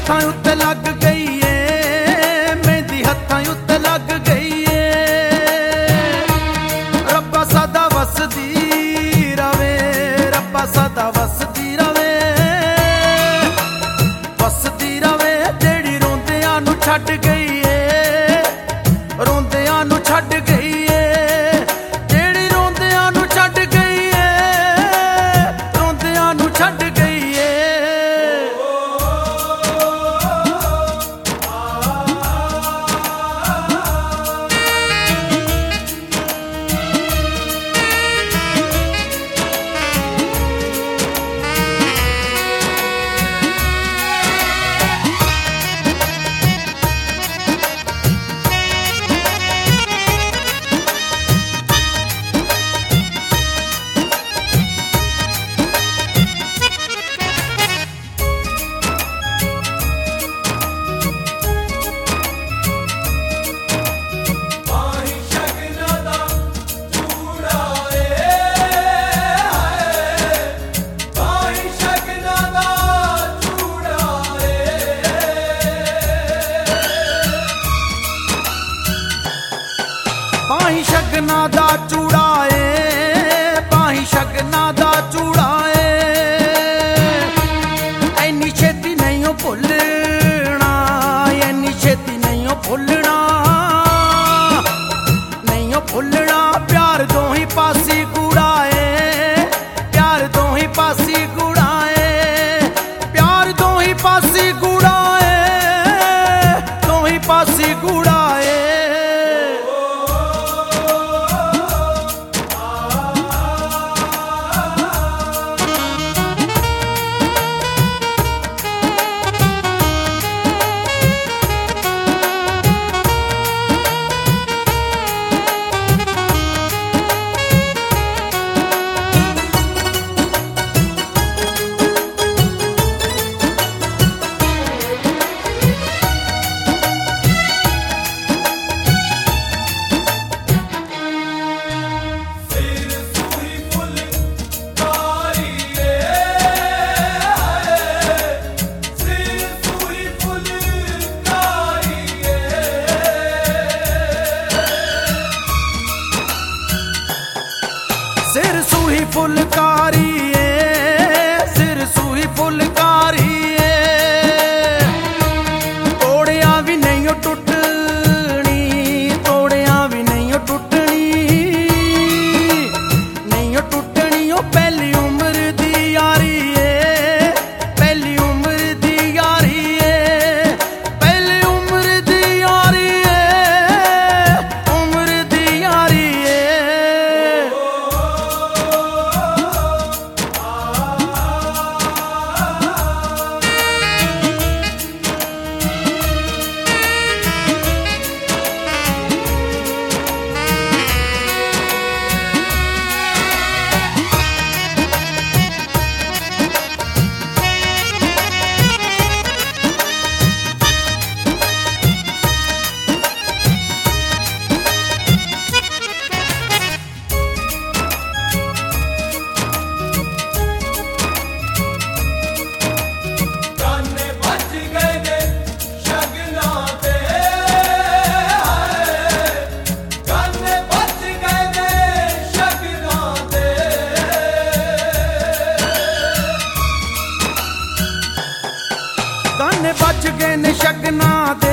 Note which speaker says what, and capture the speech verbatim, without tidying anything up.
Speaker 1: हत्थां उत्ते लग गई है, मेहंदी हत्थां उत्ते लग गई है। रब्बा सदा वसदी रवे, रब्बा सदा वसदी रवे, वसदी रवे। जेड़ी रोंदियां नू छड्ड गई है, रोंदियां नू छड्ड गई है, जेड़ी रोंदियां नू छड्ड गई है, रोंदियां नू छड्ड गई है। बाही शगना दा चूड़ाए, बाही शगना दा चूड़ाए, ऐनी छेती नहीं ओ भुलना, ऐनी छेती नहीं ओ भुलना, नहीं ओ भुलना। प्यार दो ही पासी गुड़ाए, प्यार दो ही पासी गुड़ाए, प्यार दो ही पासी गुड़ाए, दो ही पासी गुड़ाए। सिर सूही फुलकारी है, सिर सूही फुलकारी है, तोड़िया भी नहीं ओ टुटनी, तोड़िया भी नहीं ओ टुटनी, नहीं ओ टुटनी। ओ पहली उम्र दी यारी है, पहली उम्र दी यारी है, पहली उम्र दी यारी है, उम्र दी यारी है। बच गए ने शगना दे,